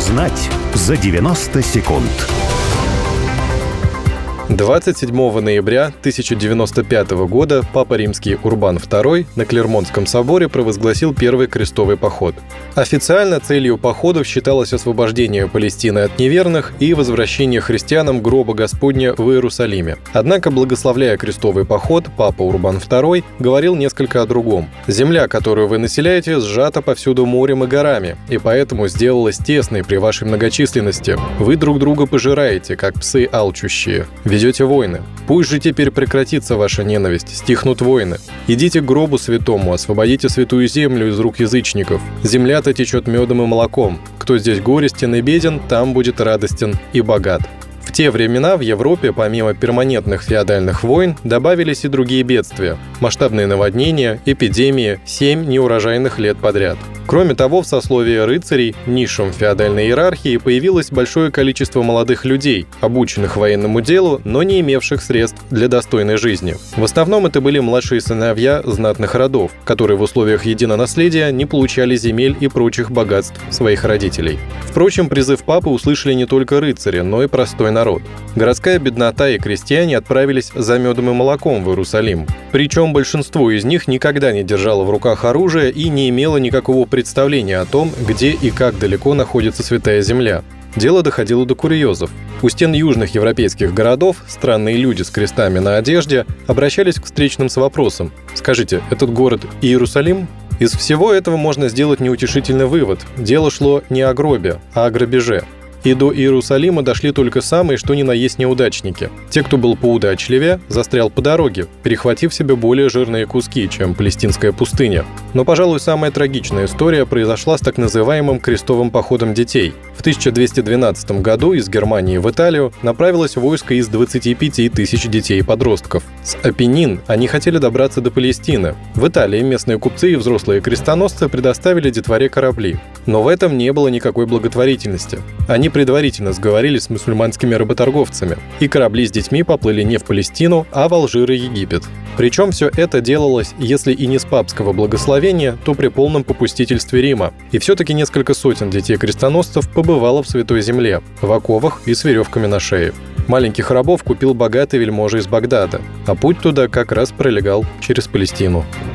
Узнать за 90 секунд. 27 ноября 1095 года Папа Римский Урбан II на Клермонском соборе провозгласил первый крестовый поход. Официально целью походов считалось освобождение Палестины от неверных и возвращение христианам гроба Господня в Иерусалиме. Однако, благословляя крестовый поход, Папа Урбан II говорил несколько о другом. «Земля, которую вы населяете, сжата повсюду морем и горами, и поэтому сделалась тесной при вашей многочисленности. Вы друг друга пожираете, как псы алчущие. Ведете войны. Пусть же теперь прекратится ваша ненависть, стихнут войны. Идите к гробу святому, освободите святую землю из рук язычников. Земля-то течет медом и молоком. Кто здесь горестен и беден, там будет радостен и богат». В те времена в Европе, помимо перманентных феодальных войн, добавились и другие бедствия – масштабные наводнения, эпидемии, 7 неурожайных лет подряд. Кроме того, в сословии рыцарей, низшем феодальной иерархии, появилось большое количество молодых людей, обученных военному делу, но не имевших средств для достойной жизни. В основном это были младшие сыновья знатных родов, которые в условиях единонаследия не получали земель и прочих богатств своих родителей. Впрочем, призыв папы услышали не только рыцари, но и простой народ. Городская беднота и крестьяне отправились за медом и молоком в Иерусалим. Причем большинство из них никогда не держало в руках оружие и не имело никакого представления о том, где и как далеко находится Святая Земля. Дело доходило до курьезов. У стен южных европейских городов странные люди с крестами на одежде обращались к встречным с вопросом: «Скажите, этот город Иерусалим?» Из всего этого можно сделать неутешительный вывод. Дело шло не о гробе, а о грабеже. И до Иерусалима дошли только самые, что ни на есть неудачники. Те, кто был поудачливее, застрял по дороге, перехватив себе более жирные куски, чем палестинская пустыня. Но, пожалуй, самая трагичная история произошла с так называемым крестовым походом детей. В 1212 году из Германии в Италию направилось войско из 25 тысяч детей и подростков. С Апеннин они хотели добраться до Палестины. В Италии местные купцы и взрослые крестоносцы предоставили детворе корабли. Но в этом не было никакой благотворительности. Они предварительно сговорились с мусульманскими работорговцами, и корабли с детьми поплыли не в Палестину, а в Алжир и Египет. Причем все это делалось, если и не с папского благословения, то при полном попустительстве Рима. И все-таки несколько сотен детей-крестоносцев побывало в Святой Земле, в оковах и с веревками на шее. Маленьких рабов купил богатый вельможа из Багдада, а путь туда как раз пролегал через Палестину.